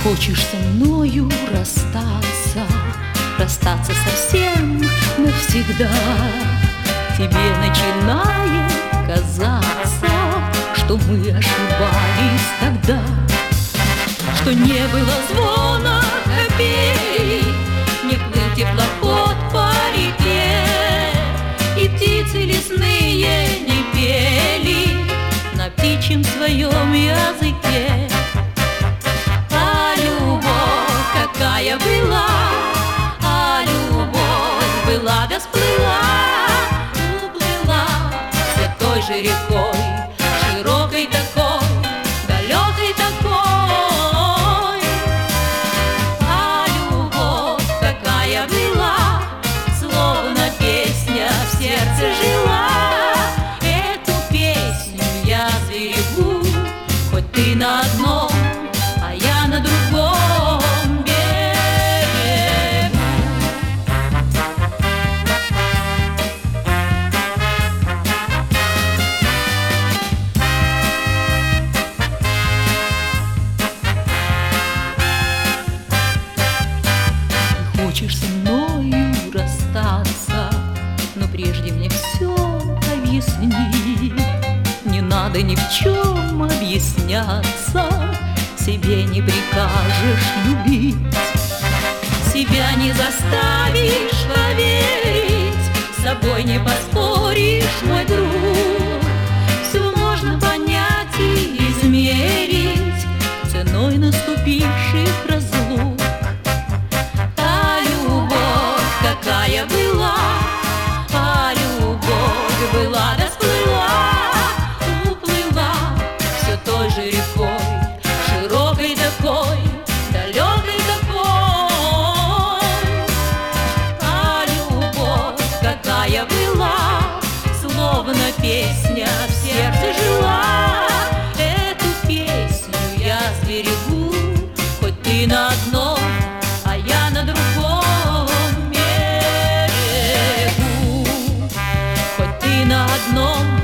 Хочешь со мною расстаться, расстаться совсем навсегда. Тебе начинает казаться, что мы ошибались тогда, что не было звона копей, не плыл теплоход по реке, и птицы лесные не пели на птичьем своем языке. Какая была, а любовь была да сплыла, уплыла все той же рекой, широкой такой, далекой такой. А любовь какая была, словно песня в сердце жила. Эту песню я сберегу, хоть ты на одном, а я на другом. Хочешь со мною расстаться, но прежде мне все объясни. Не надо ни в чем объясняться, себе не прикажешь любить, себя не заставишь поверить, с собой не поспоришь, мой друг. Все можно понять и измерить ценой наступивших разлук. Какая была, а любовь была да сплыла, уплыла все той же рекой, широкой такой, далекой такой. А любовь какая была, словно песня в сердце жила. Эту песню я сберегу, хоть ты на одном, а я на другом. На одном